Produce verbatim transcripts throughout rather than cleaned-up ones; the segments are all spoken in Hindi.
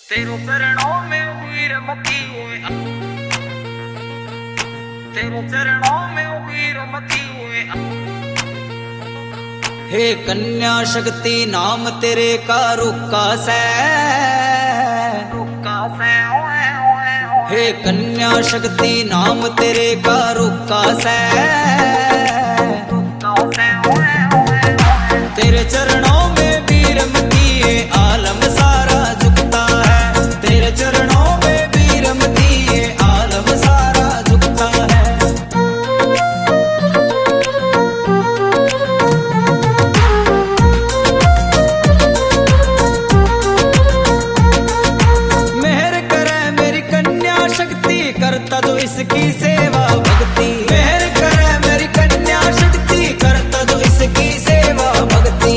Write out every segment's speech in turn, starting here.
तेरे चरणों में हुई रमती हुए, तेरे चरणों में हुई रमती हुए। हे कन्या शक्ति नाम तेरे का रुक्का से, रुक्का से हे कन्या शक्ति नाम तेरे का रुक्का से, रुक्का से तेरे चरणों में भी रमती है आलम सारा झुकता है, तेरे चरणों में भी रमती है आलम सारा झुकता है। मेहर करे मेरी कन्या शक्ति करता तो इसकी सेवा भक्ति, मेहर करे मेरी कन्या शक्ति करता तो इसकी सेवा भक्ति।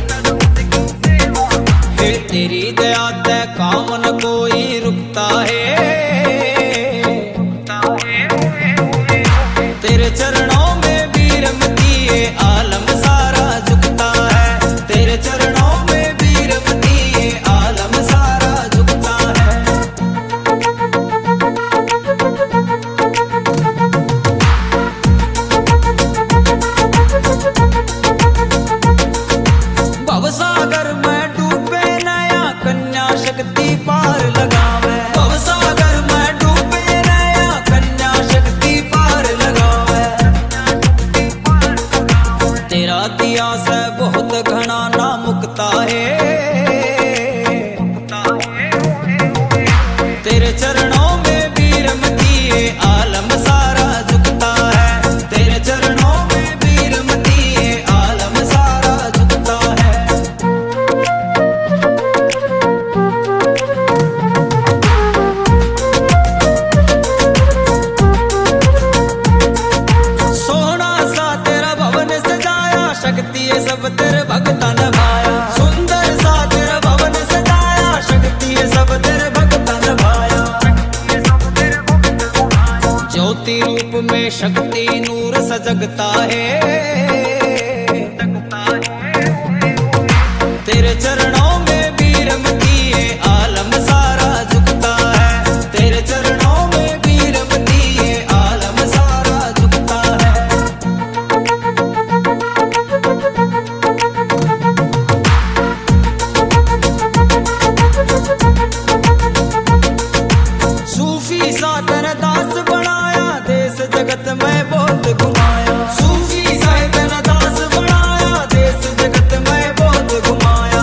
हे तेरी दया ते काम न कोई रुकता है, तेरे चरणों में भी रमती है आलम सारा झुकता है, तेरे चरणों में भी रमती है आलम सारा झुकता है। भवसागर में डूबे नया कन्या शक्ति पार लगावे, भवसागर में डूबे नया कन्या शक्ति पार लगावे। तेरा दिया से बहुत घना ना मुकता है, तेरे चरणों में भी रमती है आलम सारा झुकता है, तेरे चरणों में भी रमती है आलम सारा झुकता है। सोना सा तेरा भवन सजाया, शक्ति है सब तेरे भक्ता नभाया, सुंदर सा तेरा भवन सजाया, शक्ति है सब तेरे भक्ता नभाया। ज्योति रूप में शक्ति नूर सजगता है, तेरे चरणों में भी रमती है आलम सारा झुकता है, तेरे चरणों में भी रमती है आलम सारा झुकता है। सूफी सा तेरा दास बनाया, देश जगत में बहुत घुमाया, सूफी सा तेरा दास बनाया, देश जगत में बहुत घुमाया।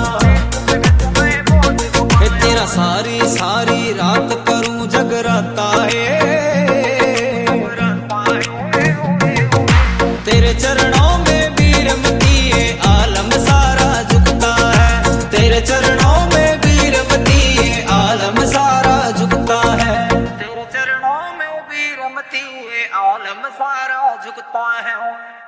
हे तेरा सारी सारी रात करूं जगराता है, तेरे चरणों में भी रमती है आलम सारा झुकता है, तेरे चरणों में भी रमती है आलम सारा झुकता है। तेरे चरणों में भी रमती हुए आलम सारा झुकता है।